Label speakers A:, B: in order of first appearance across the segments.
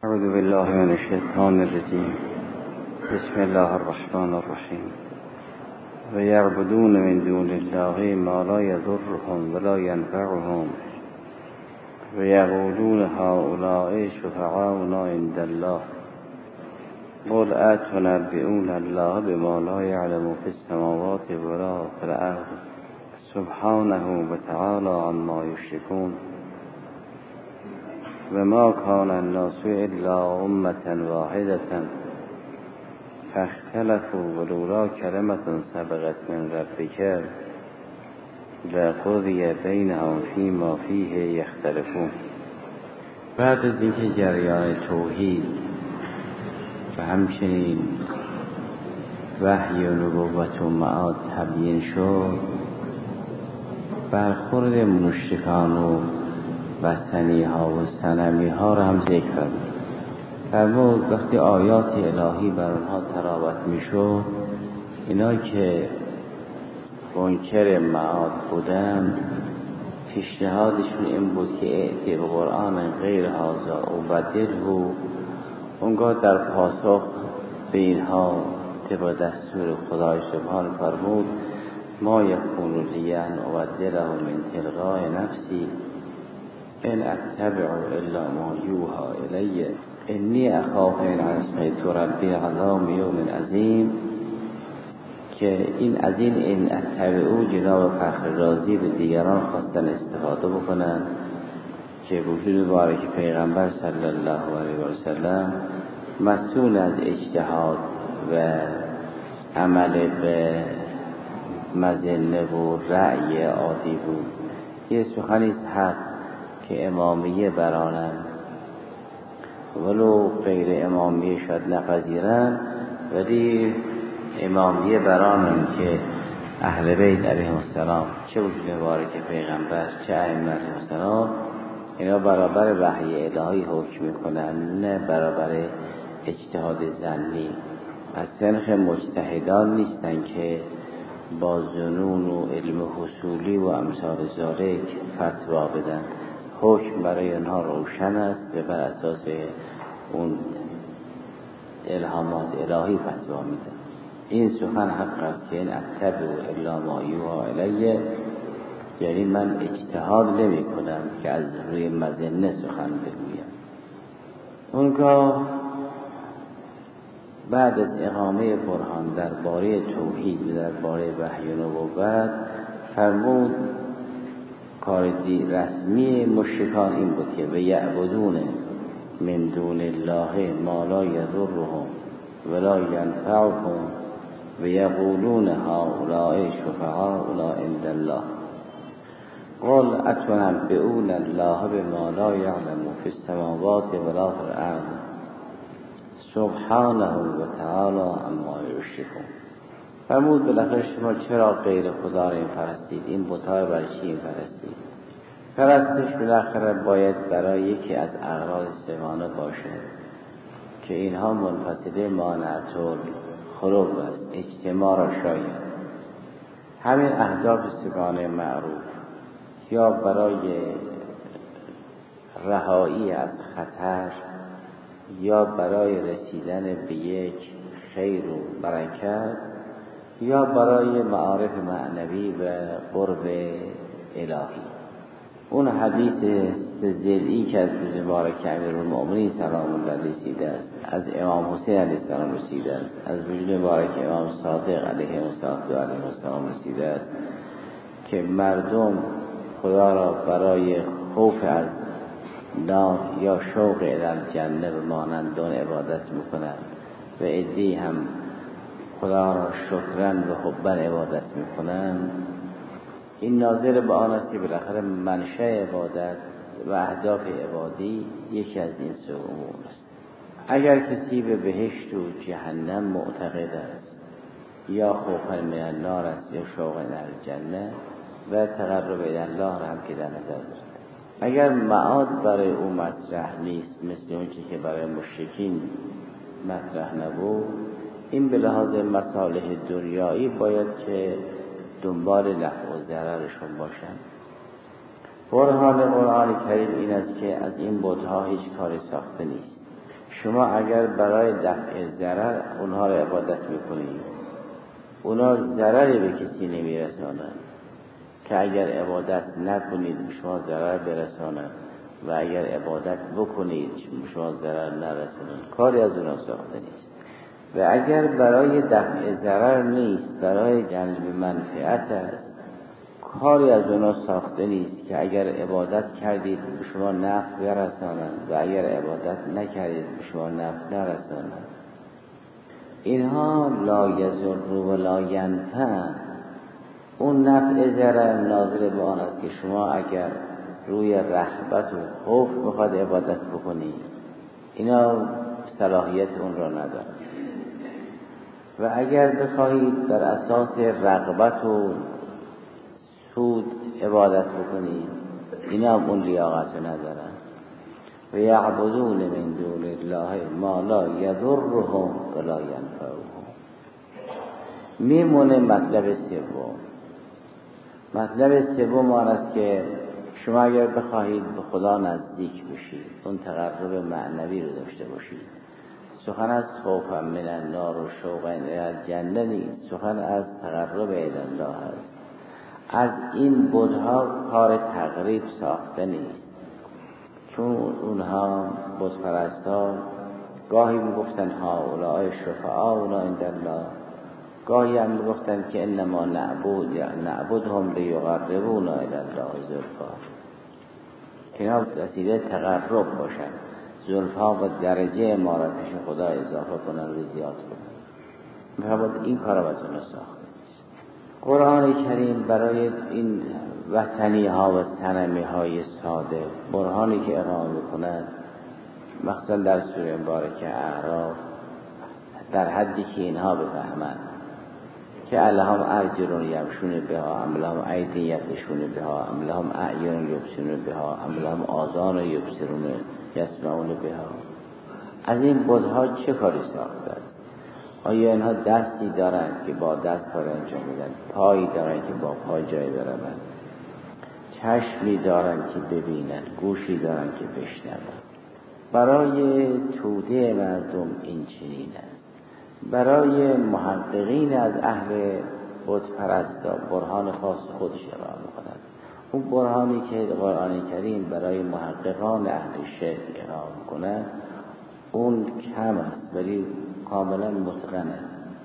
A: اعوذ بالله من الشیطان الرجیم. بسم الله الرحمن الرحیم. و یعبدون من دون الله ما لا یضرهم ولا ینفعهم و یقولون هؤلاء شفعاؤنا عند الله قل اتنبئون الله بما لا یعلم فی السماوات ولا فی الارض سبحانه و تعالی عما یشرکون. و ما کان الناس الا امة واحدة فاختلفوا ولولا کلمة سبقت من ربک لقضی بینهم فیما فیه یختلفون. بعد از اینکه جریان توحید و همچنین وحی و نبوت و معاد تبیین شد، برخورد مشرکان و وثنی ها و صنمی ها را هم ذکر فرمود. وقتی آیات الهی بر آنها تلاوت میشد، اینا که منکر معاد بودند پیشنهادشون این بود که ائتی به قرآن غیر هذا و بدله. اونگاه در پاسخ به اینها طبق دستور خدای سبحان فرمود ما یکون لی ان ابدله من تلقاء نفسی ان اتبع الا ما یوحی الی انی اخاف ان عصیت ربی عذاب یوم عظیم. که این از این اتبعو جناب فخر رازی به دیگران خواستن استفاده بکنن که وجود مبارک پیغمبر صلی الله علیه و سلم مسئول از اجتهاد و عمل به مظنه و رأی عادی بود. یه سخنیست حق که امامیه برانن ولو غیر امامیه شاید نپذیرن، ولی امامیه برانن که اهل بیت علیهم السلام چه وجود مبارک پیغمبر چه ائمه علیهم السلام اینا برابر وحی الهی حکم میکنن، نه برابر اجتهاد ظنی. از سنخ مجتهدان نیستن که با ظنون و علم حصولی و امثال ذالک فتوا بدن. حکم برای آنها روشن است و بر اساس اون الهامات الهی فتوا میدن. این سخن حق است که این اتبع الا ما یوحی الی، یعنی من اجتهاد نمی کنم که از روی مظنه سخن بگویم. اونگاه بعد از اقامه برهان درباره توحید و درباره وحی و نبوت فرمود کار رسمی مشرکان این بود که و یعبدون من دون الله ما لا یضرهم ولا ینفعهم و یقولون هؤلاء شفعاؤنا عند الله قل اتنبئون الله بما لا یعلم فی السماوات ولا فی الارض سبحانه و تعالی عما یشرکون. فرمود بالاخره شما چرا غیر خدا را این فرستید؟ این بت‌ها برای چی این فرستید؟ پرستش بالاخره باید برای یکی از اغراض سگانه باشد که اینها منفصله مانعت الخلق است، اجتماع را شاید. همین اهداف سگانه معروف یا برای رهایی از خطر یا برای رسیدن به یک خیر و برکت یا برای معارف معنوی و قرب الهی. اون حدیث ضلعی که از مبارک امیرالمؤمنین سلام الله علیه رسیده است، از امام حسین علیه السلام رسیده است، از وجود مبارک امام صادق علیه السلام رسیده است که مردم خدا را برای خوف از نار یا شوق الی الجنه به مانندان عبادت میکنند و عده‌ای هم خدا را شکرن و حبن عبادت میکنند. این ناظر به آن است که بالاخره منشأ عبادت و اهداف عبادی یکی از این سه امور است. اگر کسی به بهشت و جهنم معتقد است یا خوف من النار است یا شوق الی الجنه و تقرب الی الله را هم که در نظر دارد، اگر معاد برای او مطرح نیست مثل اون که برای مشرکین مطرح نبود، این به لحاظ مصالح دنیایی باید که دنبال نفع و ضررشون باشن. برهان قرآن کریم این است که از این بت‌ها هیچ کاری ساخته نیست. شما اگر برای دفع ضرر اونها رو عبادت میکنید، اونها ضرری به کسی نمیرسانند که اگر عبادت نکنید شما ضرر برسانند و اگر عبادت بکنید شما ضرر نرسانند. کاری از اونها ساخته نیست. و اگر برای دفع ضرر نیست، برای جلب منفعت است، کاری از اونها ساخته نیست که اگر عبادت کردید به شما نفع برسانند و اگر عبادت نکردید به شما نفع نرسانند. اینها لا یضر و لا ینفع. اون نفع ضرر ناظر به آن است که شما اگر روی رغبت و خوف میخواد عبادت بکنید، اینا صلاحیت اون را ندارد. و اگر بخواهید بر اساس رغبت و سود عبادت بکنید، اینا هم اون لیاقت ندارن. و یعبدون من دون الله ما لا یضرهم ولا ینفعهم. میمونه مطلب سوم. مطلب سوم آن است که شما اگر بخواهید به خدا نزدیک بشید، اون تقرب معنوی رو داشته باشید، سخن از خوف من النار و شوق الی الجنه نیست، سخن از تقرب الی الله است. از این بت‌ها کار تقریب ساخته نیست، چون اونها بت پرستا گاهی میگفتن هؤلاء شفعاؤنا عند الله، گاهی هم میگفتن که انما نعبدهم لیقربونا الی الله زلفا، که اینا وسیله تقرب باشن، زلفا و درجه ما را پیش خدا اضافه کنن و زیاد کنن. می‌خواد این کار را از اون ساخته. قرآن کریم برای این وثنی ها و صنمی های ساده برهانی که اقامه می‌کند، مخصوصا در سوره مبارکه اعراف، در حدی که اینها بفهمند که الهم ارجل یمشون بها ام لهم ایدی یبطشون بها ام لهم اعین یبصرون بها ام لهم آذان یبصرون یسمعون بها. از این بت‌ها چه کاری ساخته است؟ آیا اینها دستی دارند که با دست کار انجام میدن، پایی دارند که با پا جای بروند، چشمی دارند که ببینند، گوشی دارند که بشنوند؟ برای توده مردم این چنین است. برای محققین از اهل بت پرستا برهان خاص خودش ارائه می‌کند. اون برهانی که قرآن کریم برای محققان اهل شرک ارائه می‌کند اون کم است ولی کاملا متقنه،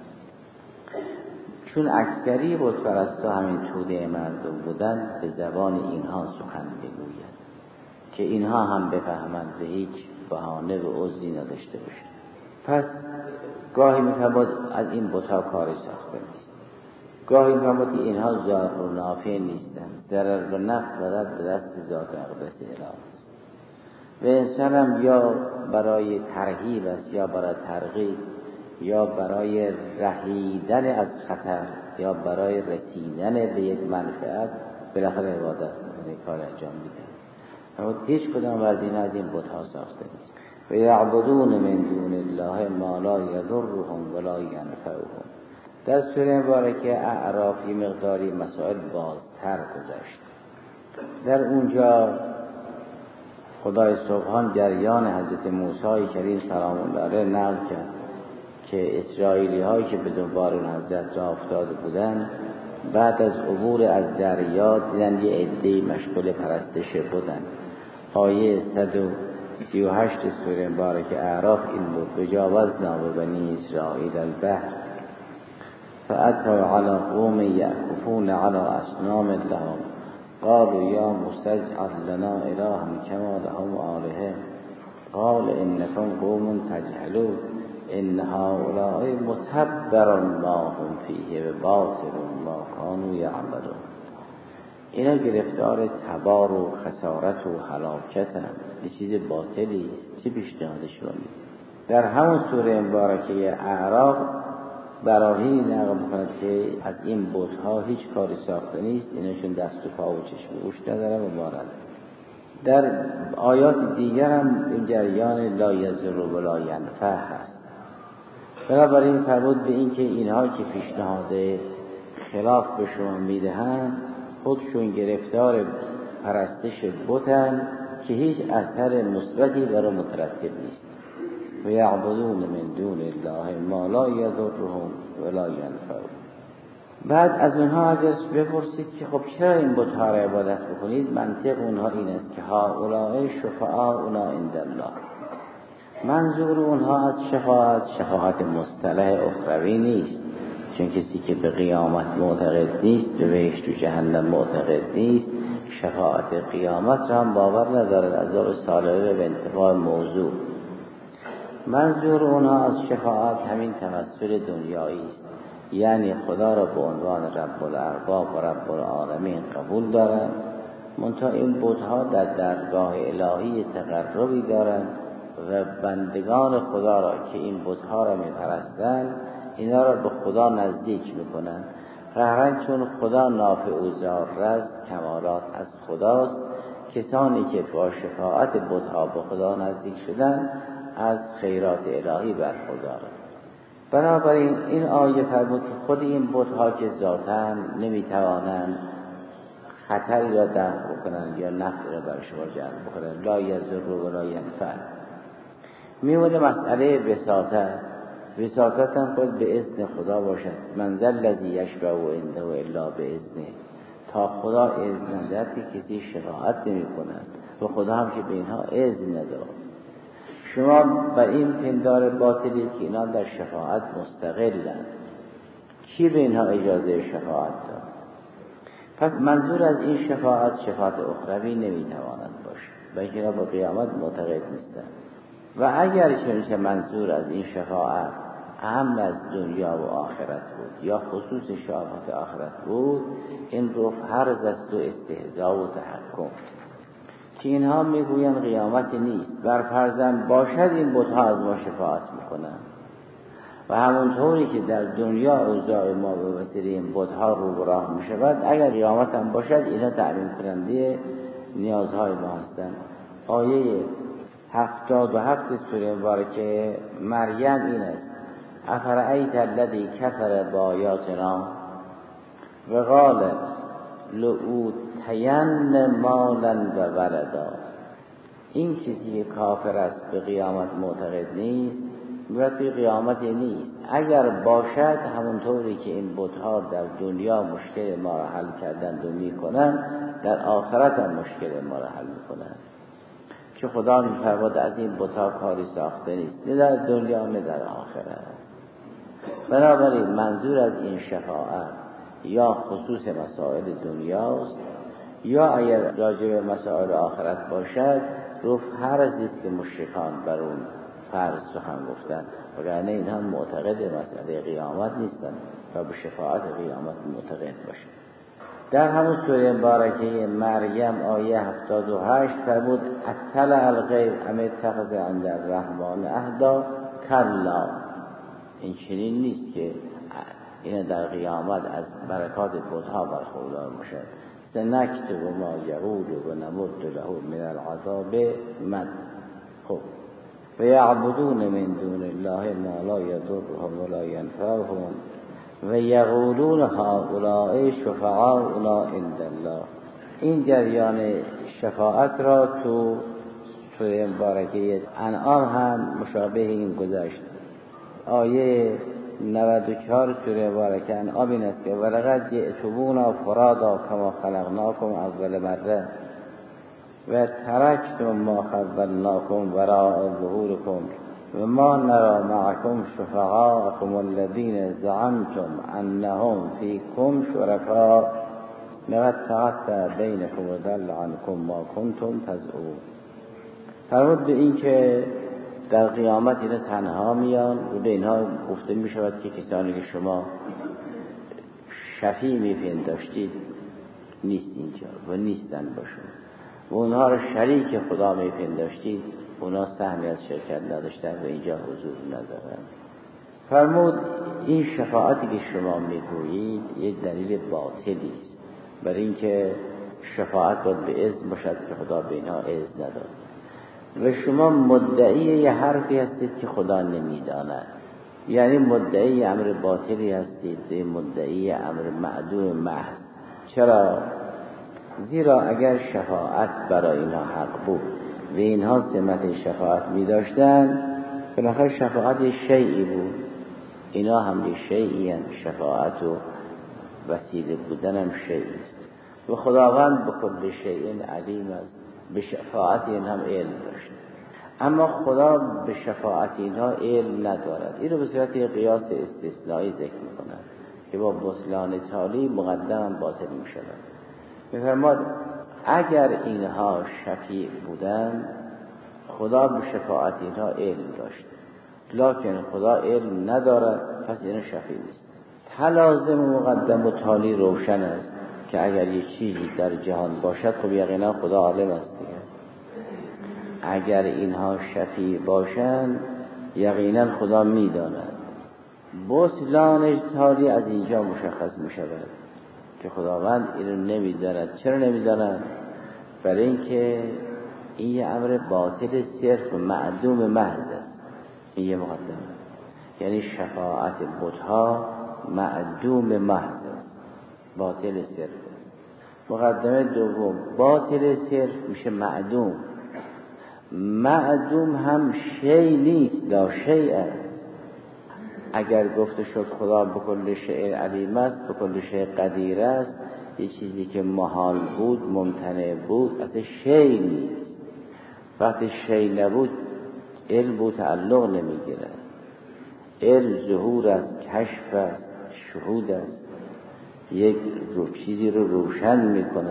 A: چون اکثری بت پرستا همین توده مردم بودن، به زبان اینها سخن بگوید که اینها هم بفهمند و هیچ بهانه و عذری نداشته باشند. پس گاهی می‌فرماد از این بت‌ها کاری ساخته نیست، گاهی می‌فرماد که اینها ضار و نافع نیستند، ضرر و نفع فقط به دست ذات اقدس الهی است. و انسان هم یا برای ترهیب است یا برای ترغیب یا برای رهیدن از خطر یا برای رسیدن به یک منفعت بالاخره عبادت می‌کنه، کار انجام میده. اما هیچ کدام از این بت‌ها ساخته نیست. و یعبدون من دون الله ما لا یضرهم ولا ینفعهم. در سوره مبارکه اعراف مقداری مسائل بازتر گذاشت. در اونجا خدای سبحان جریان حضرت موسی کریم سلام الله علیه نقل کرد که اسرائیلی هایی که به دنبال اون حضرت راه افتاده بودند، بعد از عبور از دریا دیدن یه عده‌ای مشغول پرستش بودند. آیه 138 سوره مبارکه اعراف این بود: بجاوزنا ببنی اسرائیل البحر فأتوا على قوم یعکفون على اصنام لهم قالوا یا موسی اجعل لنا الها کما لهم آلهه قال انکم قوم تجهلون ان هؤلاء متبر ما هم فیه و باطل ما كانوا یعملون. اینا گرفتار تبار و خسارت و هلاکت هم، یه چیز باطلی است. چه پیشنهادش رو میده؟ در همون سوره مبارکه اعراف براهین نقل می‌کند که از این بت‌ها هیچ کاری ساخته نیست، ایناشون دست و پا و چشم و گوش ندارن و مارن. در آیات دیگر هم این جریان لا یضر ولا ینفع هست. بنابراین فرمود به این که اینها که پیشنهاد خلاف به شما میدهند خودشون گرفتار پرستش بتن که هیچ اثر مثبتی برای مترتب نیست. و یعبدون من دون الله ما لا یضرهم ولا ینفعهم. بعد از اونها اگر بپرسید که خب چرا این بت‌ها را عبادت بکنید، منطق اونها این است که هؤلاء شفعاؤنا عند الله. منظور اونها از شفاعت مصطلح اخروی نیست، چون کسی که به قیامت معتقد نیست، به بهشت و جهنم معتقد نیست، شفاعت قیامت را هم باور ندارد، عذاب سالمه به انتفاع موضوع. منظور اونها از شفاعت همین تمثل دنیایی است، یعنی خدا را به عنوان رب الارباب و رب العالمین قبول دارند، منتها این بت‌ها در درگاه الهی تقربی دارند و بندگان خدا را که این بت‌ها را می‌پرستند اینا را به خدا نزدیک می‌کنند. قهرن چون خدا نافع و ضار است، کمالات از خداست. کسانی که با شفاعت بت‌ها به خدا نزدیک شدند از خیرات الهی برخوردارند. بنابراین این آیه فرمود که خود این بت‌ها که ذاتاً نمی‌توانند خطری را دفع بکنند یا نفعی را بر شما جلب بکنند، لا یضر ولا ینفع. میونه مسئله وساطت هم خود به اذن خدا باشد. من ذا الذی یشفع عنده الا باذنه. تا خدا اذن ندهد که کسی شفاعت نمی کند و خدا هم که به اینها اذن نداد. شما بر این پندار باطلی که اینا در شفاعت مستقلند، کی به اینها اجازه شفاعت داد؟ پس منظور از این شفاعت اخروی نمیتواند باشد، بلکه اینا با قیامت معتقد نیستند. و اگر چنانچه منظور از این شفاعت اهم از دنیا و آخرت بود یا خصوص شفاعت آخرت بود، این رو فرض است و استهزاء و تحکم که اینها میگویند قیامت نیست، بر فرضم باشد این بت‌ها از ما شفاعت میکنند و همونطوری که در دنیا اوضاع ما به وسیله این بت‌ها رو به راه میشود، اگر قیامت هم باشد اینا تأمین کننده نیازهای ما هستند. آیه 77 سوره مبارکه مریم این است: افرأیت الذی کفر بآیاتنا و قال لأوتین مالا و ولدا. این کسی که کافر است به قیامت معتقد نیست، میگوید که قیامتی نیست. اگر باشد همونطوری که این بت‌ها در دنیا مشکل ما را حل کردند و میکنند، در آخرت هم مشکل ما را حل میکنند. که خدا می‌فرماید از این بت‌ها کاری ساخته نیست، نه در دنیا نه در آخرت. بنابراین منظور از این شفاعت یا خصوص مسائل دنیاست، یا اگر راجع به مسائل آخرت باشد رو فرضی است که مشرکان بر اون فرض سخن گفتند، وگرنه اینها معتقد مسئله قیامت نیستند و به شفاعت قیامت معتقد باشند. در همون سوره مبارکه مریم آیه 78 فرمود اطلع الغیب ام اتخذ عند الرحمن عهدا کلا. این چنین نیست که این در قیامت از برکات بت‌ها برخوردار باشد. سنکتب ما یقول و نمد له من العذاب مد. خب و یعبدون من دون الله ما لا یضرهم ولا ینفعهم و یقولون هؤلاء شفعاؤنا عند الله. این جریان شفاعت را تو سوره مبارکه انعام هم مشابه این گذشت. آیه 94 سوره مبارکه انعام این است که ولقد جئتمونا فرادا کما خلقناکم اول مره و ترکتم ما خولناکم وراء ظهورکم و ما نرى معكم شفعاءكم الذين زعمتم انهم فيكم شركاء لقد تقطع بينكم وضل عنكم ما كنتم تزعمون. فرمود به این که در قیامت اینا تنها میان و به اینها گفته می شود که کسانی که شما شفیع میپنداشتید نیست اینجا و نیستن با شما و اونها را شریک خدا میپنداشتید، اونا سهمی از شرکت نداشتن و اینجا حضور ندارن. فرمود این شفاعتی که شما میگویید یک دلیل باطلی است، برای اینکه شفاعت باید به اذن باشد که خدا به اینها اذن نداد و شما مدعی یه حرفی هستید که خدا نمیداند، یعنی مدعی امر باطلی هستید، مدعی امر معدوم محض. چرا؟ زیرا اگر شفاعت برای اینها حق بود و اینها سمت شفاعت می داشتن، بالاخره شفاعت یه شیئی بود، اینا هم یه شیئی هم، شفاعت و وسیله بودن هم شیئی است و خداوند به کل شیء علیم است، به شفاعت این هم علم داشت. اما خدا به شفاعت اینها علم ندارد. این رو به صورت قیاس استثنایی ذکر می‌کند که با بطلان تالی مقدم باطل می‌شود. می‌فرماد اگر اینها شفیع بودند خدا به شفاعت اینها علم داشت، لکن خدا علم ندارد، پس اینها شفیع نیست. تلازم مقدم و تالی روشن است که اگر یه چیزی در جهان باشد خب یقینا خدا عالم است دیگه. اگر اینها شفیع باشند یقینا خدا میداند. بطلان تالی از اینجا مشخص می شود که خداوند اینو نمیداند. چرا نمیداند؟ برای اینکه این یه امر باطل صرف معدوم محض است. این یه مقدمه، یعنی شفاعت بت‌ها معدوم محض است، باطل صرف است. مقدمه دوم، باطل صرف میشه معدوم. معدوم هم شی نیست، لا شیء است. اگر گفته شد خدا به کل شیء علیم است، به کل شیء قدیر است، یه چیزی که محال بود، ممتنع بود، اصلا شی نیست. وقتی شی نبود علم بود تعلق نمیگیره. علم ظهور است، کشف است، شهود است، یک چیزی رو روشن میکنه.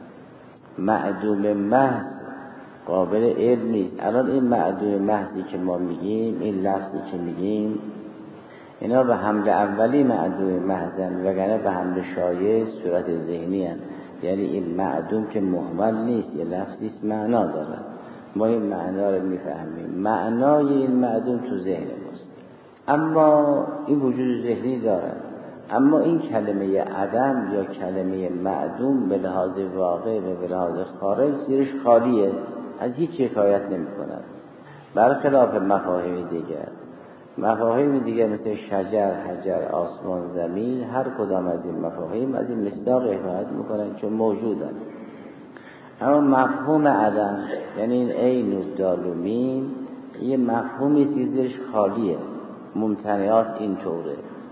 A: معدوم محض قابل علم نیست. الان این معدوم محضی که ما میگیم، این لفظی که میگیم، اینا به حمل اولی معدوم محضن، وگرنه به حمل شایع صورت ذهنی هن. یعنی این معدوم که مهمل نیست، یه لفظیست معنا داره، ما این معنا رو میفهمیم. معنای این معدوم تو ذهن ماست، اما این وجود ذهنی داره. اما این کلمه عدم یا کلمه معدوم به لحاظ واقع و به لحاظ خارج زیرش خالیه، از هیچ حکایت نمی کند. برخلاف مفاهیم دیگر، مفاهیم دیگر مثل شجر، حجر، آسمان، زمین، هر کدام از این مفاهیم از این مصداق حکایت میکنن چون موجودن. اما مفهوم عدم، یعنی این عین و دال و میم، یه مفهومی است که زیرش خالیه. ممتنعات اینطوره،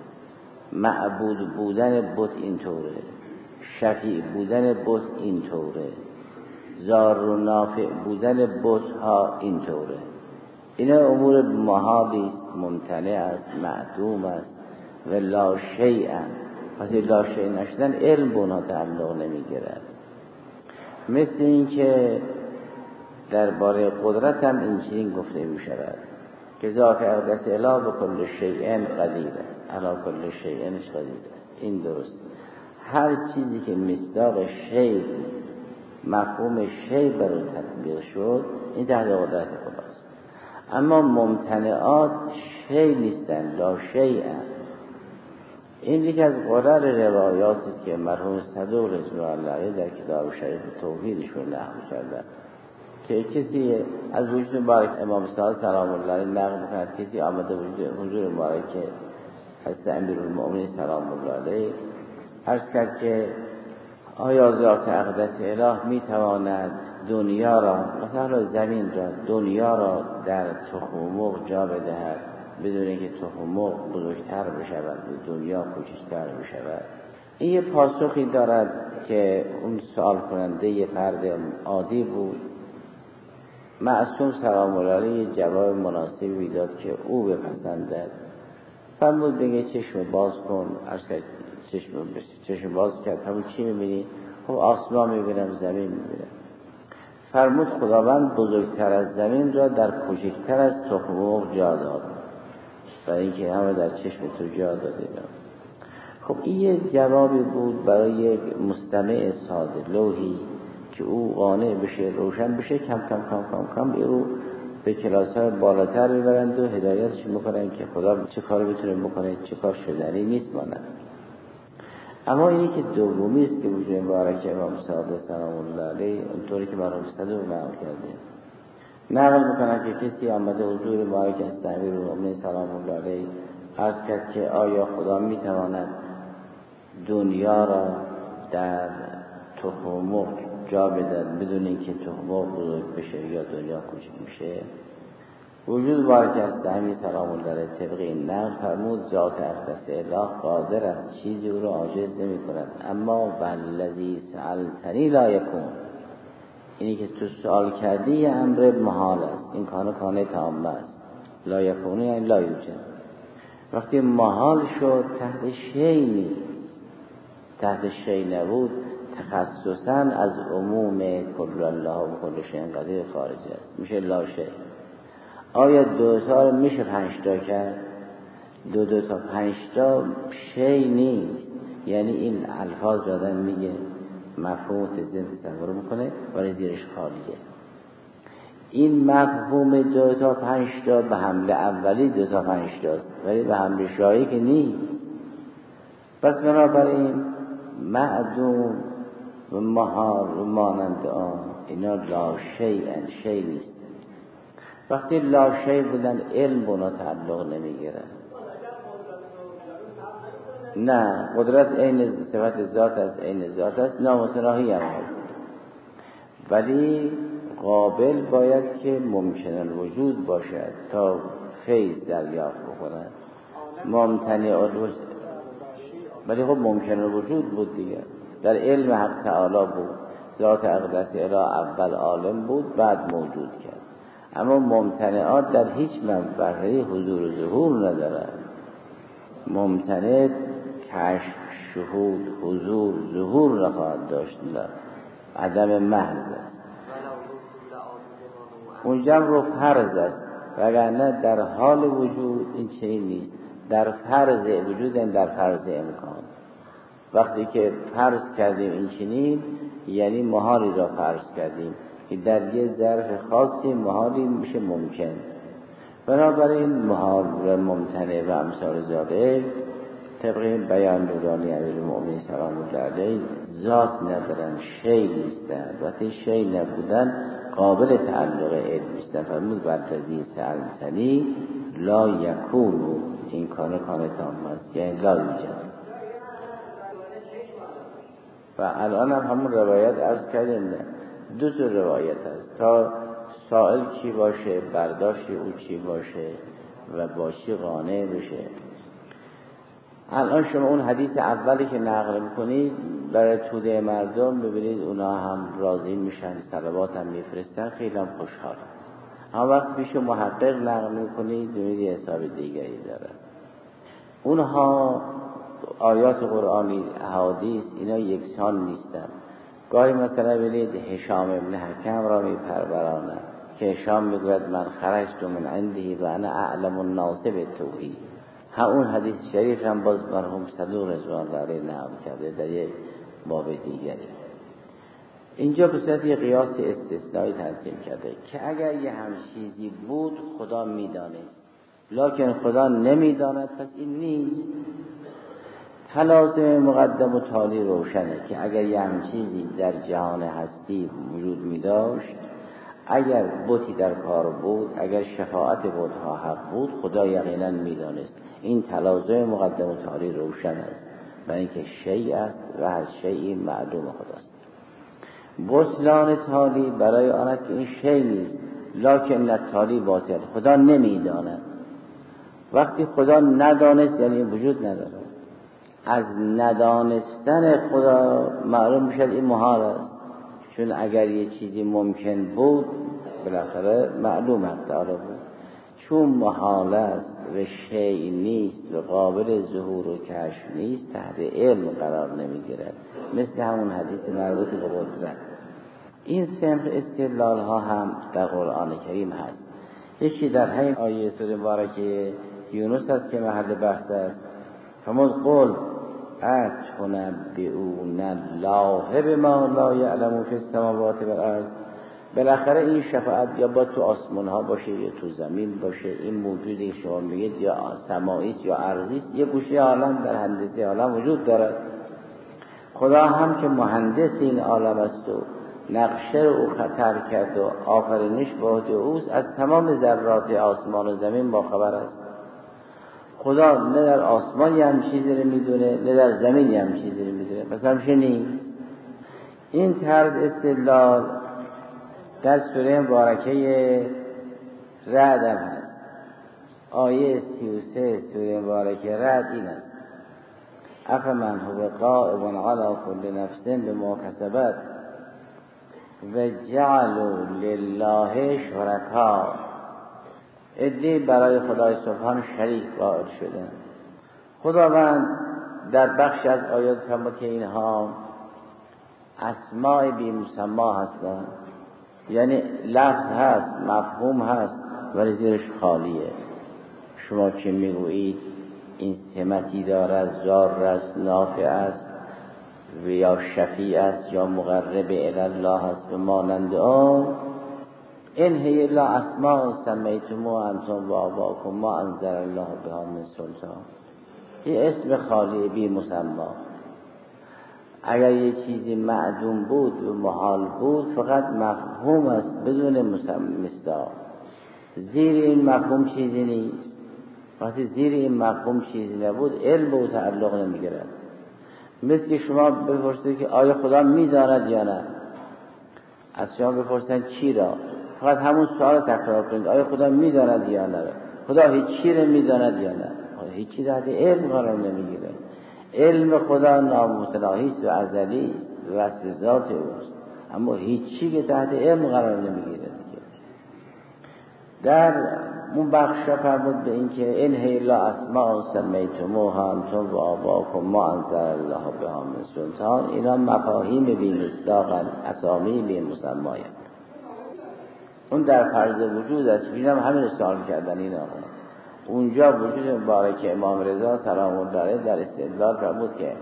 A: معبود بودن بت اینطوره، شفیع بودن بت اینطوره، ضار و نافع بودن بت ها اینطوره. اینا امور محالی است، ممتنع است، معدوم است و لا شیء. پس لا شیء نشدن علم به اونها تعلق نمیگیرد. مثل این که درباره قدرت هم اینجوری گفته می شود که ذات اقدس اله به کل شیء قدیر است، علی کل شیء قدیر است. این درست. هر چیزی که مصداق شیء، مفهوم شیء بر اون تطبیق شد، این تحت قدرت خداست. اما ممتنعات شیء نیستن، لا شیء. این یکی از قرر روایاتی است که مرحوم صدوق رضوان الله علیه در کتاب شریف توحیدشون نقل کردن که کسی از وجود مبارک امام صادق سلام الله علیه نقل می‌کند کسی آمده حضور مبارک حضرت امیرالمؤمنین سلام الله علیه عرض کرد که آیا ذات اقدس اله میتواند دنیا را، مثلا زمین را، دنیا را در تخم مرغ جا بدهد بدون اینکه تخم مرغ بزرگتر بشود و دنیا کوچکتر بشود؟ این یه پاسخی دارد که اون سوال کننده یه فرد عادی بود. معصوم سلام الله علیه جواب مناسبی داد که او بپسندد. فرمود دیگه چشم باز کن. عرض کرد چشم باز کرد. همون چی میبینی؟ خب آسمان میبینم، زمین میبینم. فرمود خداوند بزرگتر از زمین را در کوچکتر از تخم مرغ جا داد، برای اینکه همه در چشم تو جا داده. خب این یه جوابی بود برای یک مستمع ساده لوحی که او قانع بشه، روشن بشه، کم کم کم کم کم رو به کلاس‌های بالاتر میبرند و هدایتش میکنن که خدا چه کار میتونه بکنه، چه کار شدنی نیست مانند. اما اینی که دومی است که وجود مبارک امام صادق سلام الله علیه اونطوری که مرحوم صدوق نقل کرده، نقل میکنن که کسی آمده حضور مبارک از امیرالمؤمنین سلام الله علیه عرض کرد که آیا خدا میتواند دنیا را در تخم مرغ جا بدهد بدون اینکه تخم مرغ بزرگ بشه یا دنیا کوچک بشه؟ وجود بارک است همین سلام الله علیه طبق این نقل فرمود ذات اقدس اله قادر است چیزی او را عاجز نمی کند. اما والذی سألتنی لا یکون، اینی که تو سوال کردی یه امر محال است، این کانه تامه است. لا یکون یعنی لا یوجد. وقتی محال شد تحت شی نیست، تحت شی نبود تخصصا از عموم کل الله و کل شیء قدیر خارج است، میشه لا شی. آیا 2 تا میشه 5 تا کرد؟ 2 تا 5 تا شی نیست، یعنی این الفاظ آدم میگه مفهوم ذهن تصور میکنه ولی زیرش خالیه. این مفهوم 2 تا 5 تا به حمله اولی 2 تا 5 تاست ولی به حمله شایی که نیست. پس بنابراین معدوم و محال و مانند آن اینا لا شیئن، شی نیست. وقتی لا شی بودن علم بنا تعلق نمیگیره. نه، قدرت عین صفت ذات است، عین ذات است، نامتناهی هم هست، ولی قابل باید که ممکن الوجود باشد تا فیض دریافت بکند. ممتنع الوجود ولی خب ممکن الوجود بود دیگه، در علم حق تعالی بود. ذات اقدس اله اول عالم بود بعد موجود کرد، اما ممتنعات در هیچ منبعی حضور و ظهور ندارد. ممتنع کشف، شهود، حضور، ظهور نخواهد داشت، عدم محض است. اونجا رو فرض است، وگرنه در حال وجود این چنین نیست. در فرض وجود این در فرض امکان. وقتی که فرض کردیم این چنین یعنی محالی را فرض کردیم که در یه ظرف خاصی محالی میشه ممکن. بنابراین محال و ممتنع و امثال ذالک طبق بیان نورانی امیرالمؤمنین سلام الله علیه ذات ندارن، شی نیستن. وقتی شی نبودن قابل تعلق علم نیستن. فرمود والذی سألتنی لا یکون، این کانه تام است، یعنی لا یوجد. و الان هم همون روایت عرض کردیم، نه 2 تا روایت هست تا سائل چی باشه، برداشت او چی باشه و با چی قانع بشه. الان شما اون حدیث اولی که نقل میکنید برای توده مردم ببینید اونا هم راضی میشن، صلوات هم میفرستن، خیلی هم خوشحال. اما وقت پیش محقق نقل میکنید ببینید حساب دیگری داره. اونها آیات قرآنی، احادیث اینا یکسان نیستن. گاهی مثلا ببینید هشام ابن حکم را میپرورانند که هشام میگوید من خرجت من عنده و انا اعلم الناس بالتوحید. اون حدیث شریف هم باز مرحوم صدوق رضوان الله علیه نقل کرده در یک باب دیگری. اینجا به صورت قیاس استثنایی تنظیم کرده که اگر یه همچین چیزی بود خدا میدانست، لکن خدا نمیداند، پس این نیست. تلازم مقدم و تالی روشنه که اگر یه همچین چیزی در جهان هستی وجود میداشت، اگر بتی در کار بود، اگر شفاعت بت‌ها حق بود، خدا یقینا میدانست. این تلازم مقدم و تالی روشن است، برای اینکه شیء است و هر شیء معلوم خداست. بطلان تالی برای آن است که این شیء نیست، لکن التالی باطل، خدا نمیداند. وقتی خدا ندانست یعنی وجود نداره. از ندانستن خدا معلوم میشه این محال است، چون اگر یه چیزی ممکن بود بالاخره معلوم حق تعالی بود. چون محال است و شیء نیست و قابل ظهور و کشف نیست، تحت علم قرار نمیگیرد. مثل همون حدیث مربوط به قدرت. این صنف استدلال ها هم در قرآن کریم هست. یکی در همین آیه سوره مبارکه یونس است که محل بحث است. فرمود قل اتنبئون الله بما لا یعلم فی السماوات والارض. بالاخره این شفاعت یا با تو آسمان ها باشه یا تو زمین باشه، این موجودی شما میگید یا سماعی است یا ارضی است، یه گوشه عالم در هندسه عالم وجود دارد. خدا هم که مهندس این عالم است و نقشه او خطر کرد و آفرینش به عهده اوست، از تمام ذرات آسمان و زمین با خبر است. خدا نه در آسمان یه هم چیزی رو میدونه، نه در زمین یه هم چیزی رو میدونه، مثلا میشه نیست. این طرز استدلال در سوره مبارکه رعد هم هست. آیه 33 سوره مبارکه رعد این است: افمن هو قائم علی کل نفس بما کسبت و جعلوا لله شرکا. عده‌ای برای خدای سبحان شریک قائل شدند. خداوند در بخش از آیات فرمود که اینها اسماء بی مسما هستند، یعنی لفظ هست، مفهوم هست ولی زیرش خالیه. شما که میگویید این سمتی دارد، ضار است، نافع است و یا شفیع است یا مقرب الی الله است و مانند آن، این هی الا اسماء سمیتموها انتم و آباؤکم ما انزل الله بها من سلطان. این اسم خالی بی مسما. اگر یه چیزی معدوم بود و محال بود فقط مفهوم است بدون مصداق. زیر این مفهوم چیزی نیست. وقتی زیر این مفهوم چیزی نبود علم به او تعلق نمیگیرد. مثل که شما بپرسید که آیا خدا میداند یا نه، از شما بپرسن چی را، فقط همون سوال تکرار کنید: آیا خدا میداند یا نه؟ خدا هیچ چی را میداند یا نه؟ هیچ چیز تحت علم قرار نمیگیره. علم خدا نامتناهی است و ازلی است و وصف ذات اوست، اما هیچ چی که تحت علم قرار نمیگیره. در اون بخش فرمود به این که این هی الا اسماء سمیتموها انتم و آباؤکم ما انزل الله بها من سلطان. اینا مفاهیم بی مصداقند، اسامی بی مسمایند. اون در فرض وجود است. اینم همین سوال کردن این آقا. اونجا وجود مبارک امام رضا سلام الله علیه در استدلال فرمود که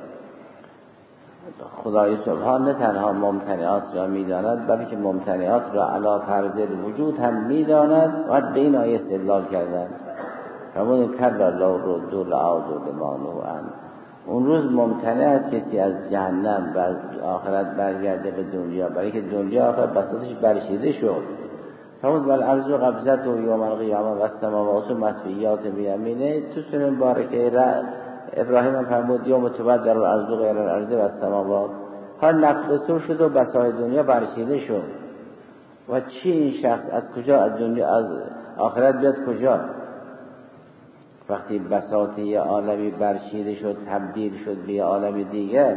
A: خدای سبحان نه تنها ممتنعات را میداند بلکه ممتنعات را علی فرض وجود هم میداند. و به این آیه استدلال کردند فرمود کلا لو ردوا لعادوا لما نهوا عنه. اون روز ممتنع است کسی از جهنم و از آخرت برگرده به دنیا، برای که دنیا آخر بساطش برشیده شد. فرمود والارض قبضته یوم القیامه و السماوات مطویات بیمینه. تو سوره مبارکه ابراهیم هم فرمود یوم تبدل الارض غیر الارض و السماوات. هر نفس شد و بساط دنیا برشیده شد. و چی این شخص از کجا از دنیا از آخرت بیاد کجا؟ وقتی بساط یه عالمی برشیده شد تبدیل شد به یه عالم دیگر.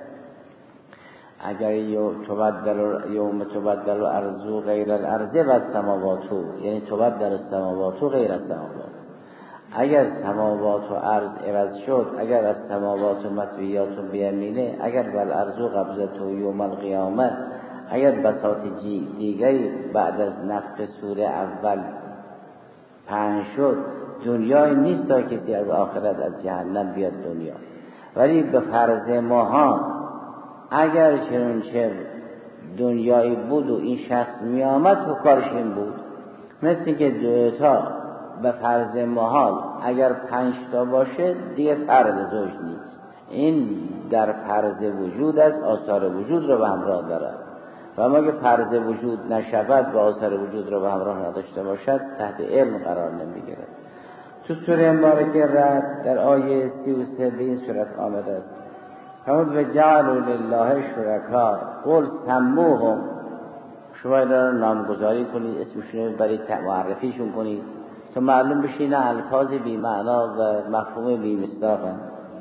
A: اگر یوم تبدل الارض غیر الارض و السماوات، یعنی تبدل السماوات غیر السماوات، اگر سماوات و ارض عوض شد، اگر از سماوات و مطویات و بیمینه، اگر والارض قبضته یوم القیامه، اگر بساط دیگری بعد از نفخ سور اول پهن شد، دنیای نیست تا کسی از آخرت از جهنم بیاد دنیا. ولی به فرض ماها اگر چنانچه دنیایی بود و این شخص می آمد و کارش این بود، مثل که دوتا به فرض محال اگر 5 تا باشه دیگه فرض زوج نیست. این در فرض وجود است، آثار وجود رو به همراه دارد. و اما که فرض وجود نشود و آثار وجود رو به همراه نداشته باشد تحت علم قرار نمیگیرد. تو سوره مبارکه رعد در آیه 33 به این صورت آمده است: فرمود و جعلوا لله شرکا قل سموهم. شما اینا رو نامگذاری کنید، اسمشون رو برای معرفیشون کنید تا معلوم بشه نه الفاظ بی معنا و مفهوم بی مصداقن.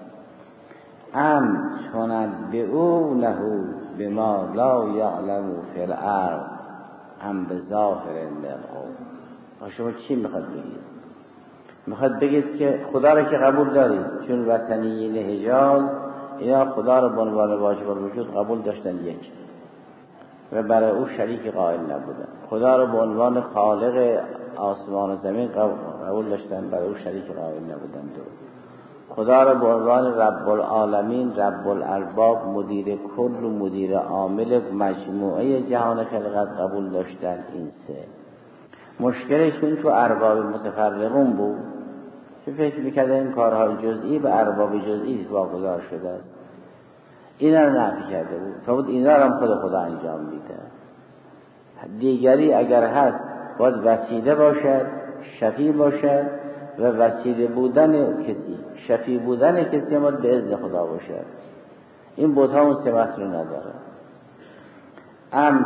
A: ام تنبئونه بما لا یعلم فی الارض ام بظاهر من القول. شما چی میخواد بگید؟ میخواد بگید که خدا را که قبول دارید، چون وطنیین حجاز اینا خدا را به عنوان واجب الوجود قبول داشتن یک و برای او شریک قائل نبودن. خدا را به عنوان خالق آسمان و زمین قبول داشتن، برای او شریک قائل نبودن. دو، خدا را به عنوان رب العالمین، رب الارباب، مدیر کل و مدیر عامل مجموعه جهان خلقت قبول داشتن. این سه مشکلشون تو ارباب متفرقون بود که فکر میکردن این کارهای جزئی به ارباب جزئی واگذار شده است. اینا رو نفی کرده بود. فرمود اینا رو هم خدا انجام میده. دیگری اگر هست باید وسیله باشد، شفیع باشد و وسیله بودن کسی، شفیع بودن کسی هم به اذن خدا باشد. این بودها اون سمت رو نداره. ام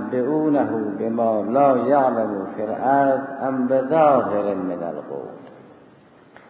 A: تنبئونه بما لا یعلم فی الارض ام بظاهر من القول.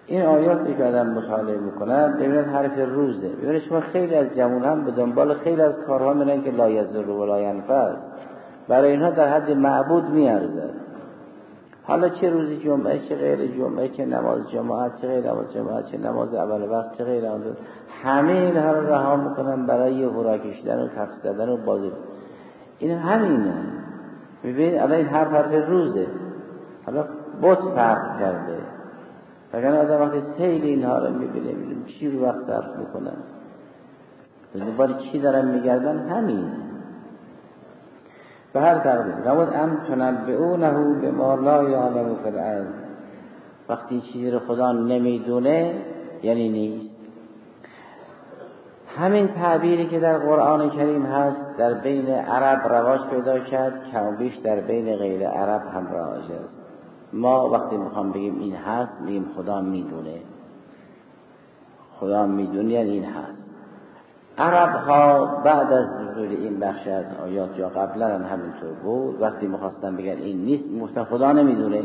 A: این آیاتی که آدم مطالعه میکنن ببینید حرف روزه. ببینید شما خیلی از جوانان به دنبال خیلی از کارها میرن که لا یضر و لا ینفع، برای اینها در حد معبود میارزد. حالا چه روزی جمعه، چه غیر جمعه، چه نماز جماعت، چه غیر نماز جماعت، چه نماز اول وقت، چه غیر نماز، همه اینها رو رها میکنن برای هورا کشیدن و کف زدن و بازی. این همینه. میبینید الان این حرف روزه. حالا بت فرق کرده، وگرنه آدم وقتی سیل اینها رو میبینه چی رو وقت صرف میکنن، به دنبال چی دارن میگردن، همینه. به هر تقدیر نبود ام تنبئونه بما لا یعلم فی الارض. وقتی چیزی رو خدا نمیدونه یعنی نیست. همین تعبیری که در قرآن کریم هست در بین عرب رواج پیدا کرد، کم و بیش در بین غیر عرب هم رواج است. ما وقتی میخوام بگیم این هست میگیم خدا میدونه. خدا میدونه یعنی این هست. عرب ها بعد از نزول این بخش از آیات یا قبلا هم همینطور بود، وقتی میخواستن بگن این نیست میگفتن خدا نمیدونه،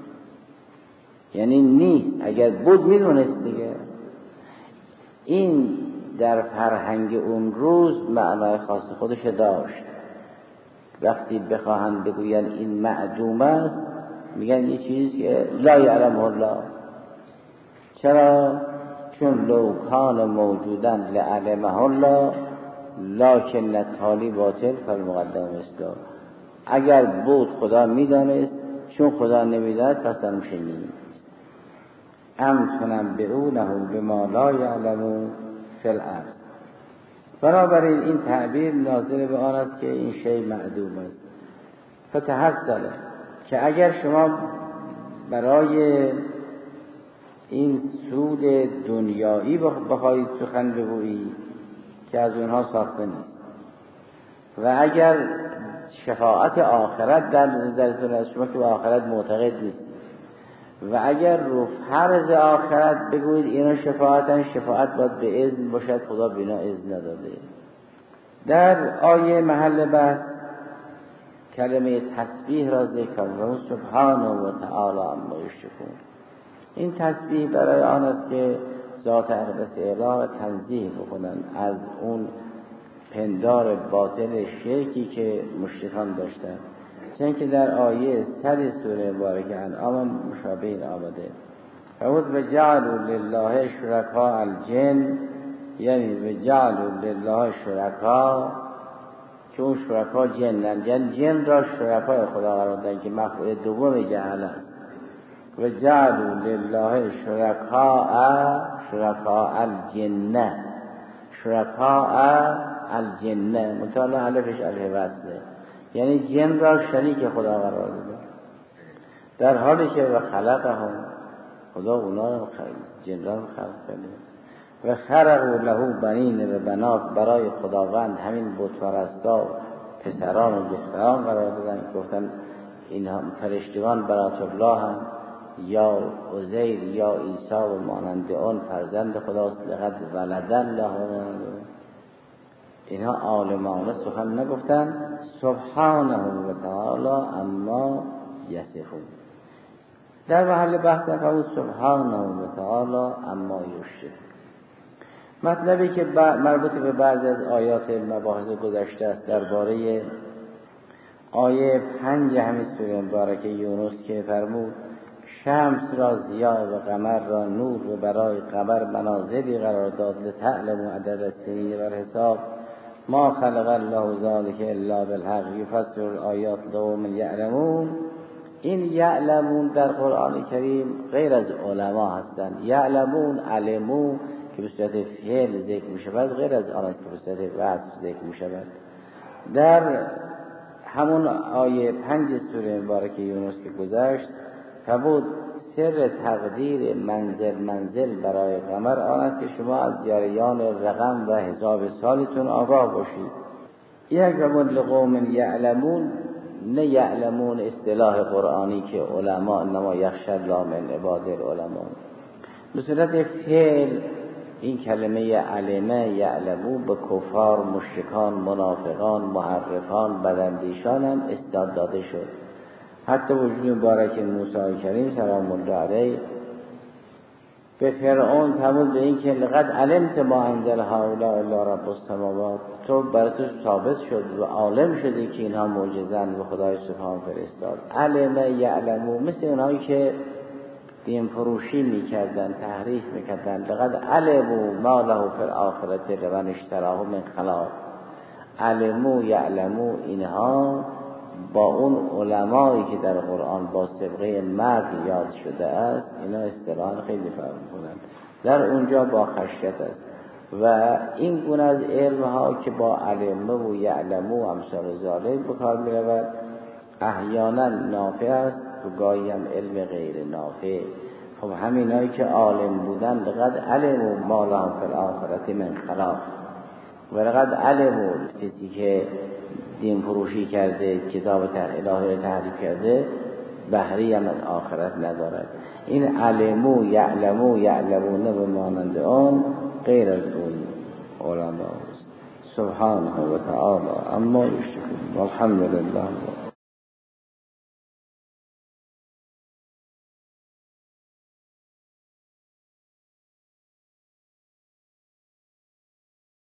A: یعنی نیست. اگر بود میدونست دیگه. این در فرهنگ اون روز معنای خاص خودش داشت. وقتی بخواهند بگوین این معدوم است میگن یه چیزی که لا یعلمه الله. چرا؟ چون لو کان موجودن لعلمه الله لکن التالی باطل فالمقدم اصلاح. اگر بود خدا میدانست، چون خدا نمیداند پس در میشه نیست. ام تنبئونه بما لا یعلمون فی الارض. بنابراین این تعبیر ناظر به آن است که این شی معدوم است. فتحصل که اگر شما برای این سود دنیایی بخواهید سخن بگویید که از اونها ساخته نیست، و اگر شفاعت آخرت در نظرتون از شما که به آخرت معتقد نیست، و اگر رو فرض آخرت بگویید اینا شفاعتن، شفاعت باید به اذن باشد، خدا بینا اذن نداده. در آیه محل بحث کلمه تسبیح را ذکر کرده، سبحانه و تعالی عما یشرکون. این تسبیح برای آن است که ذات اقدس الهی تنزیه بکنن از اون پندار باطل شرکی که مشرکان داشتن. چون که در آیه 100 سوره مبارکه انعام مشابه این آمده. فرمود و جعلوا لله شرکاء الجن، یعنی و جعلوا لله شرکاء، که اون شرکا جنن، جن را شرکای خدا قرار دادن که مفعول دوم جعل است. و جعلوا لله شرکاء الجن، شرکاء الجن مطالعه الفش الف وصله، یعنی جن را شریک خدا قرار داده، در حالی که و خلقهم، خدا اونا رو جن را خلق کرده. و خرقوا له بنین و بنات، برای خداوند همین بت پرستا پسران و دختران قرار دادن، گفتن این هم فرشتگان برات الله هم، یا عزیر یا عیسی و مانند آن فرزند خداست. لقد ولدن له، اینها عالمانه سخن نگفتن. سبحانه و تعالی اما یصفون. در محل بحث فرمود سبحانه و تعالی اما یشرکون. مطلبی که مربوط به بعضی از آیات مباحث گذشته است درباره آیه 5 همین سوره مبارکه یونس که فرمود شمس را ضیا و قمر را نور و برای قمر منازلی قرار داد لتعلموا عدد السنین و الحساب ما خلق الله ذلک الا بالحق یفسر الآیات لقوم یعلمون. این یعلمون در قرآن کریم غیر از علما هستند. یعلمون علمو که به صورت فعل ذکر می شود غیر از آن است که به صورت وصف ذکر می شود. در همون آیه 5 سوره مبارکه یونس که گذشت فرمود سر تقدیر منزل برای قمر آن است که شما از جریان رقم و حساب سالتون آگاه باشید. یعلمون لقوم یعلمون، نه یعلمون اصطلاح قرآنی که علما انما یخشی الله من عباد العلماء. به صورت فعل این کلمه علمه یعلمون به کفار، مشرکان، منافقان، محرفان، بداندیشان هم استاد داده شد. حتی وجود مبارک موسی کریم سلام الله علیه به فرعون فرمود به این که لقد علمت ما انزل هؤلاء الا رب السماوات، تو برای تو ثابت شد و عالم شدی که اینها معجزه‌اند و خدای سبحان فرستاد. علم یعلمو، مثل اونهایی که دین فروشی میکردن، تحریف میکردن. لقد علمو ما له فی الاخرة لمن اشتراه من خلاق. علمو یعلمو، اینها با اون علمایی که در قرآن با سبقه مرد یاد شده است، اینا اصطلاحاً خیلی فرق می‌کنند. در اونجا با خشیت است و این گونه از علمها که با علمه و یعلمو و امثال ذالک به کار می‌رود، احیانا نافع است و گاهی هم علم غیر نافع. خب همینایی که عالم بودن، لقد علموا ما لهم فی الاخرة من خلاق، و لقد علموا، کسی که دین فروشی کرده، کتاب الهی رو تحریف کرده، بهری هم از آخرت ندارد. این علمو یعلمو یعلمون به مانند آن غیر از اون علما است. سبحانه و تعالی اما یشرکون. والحمد لله.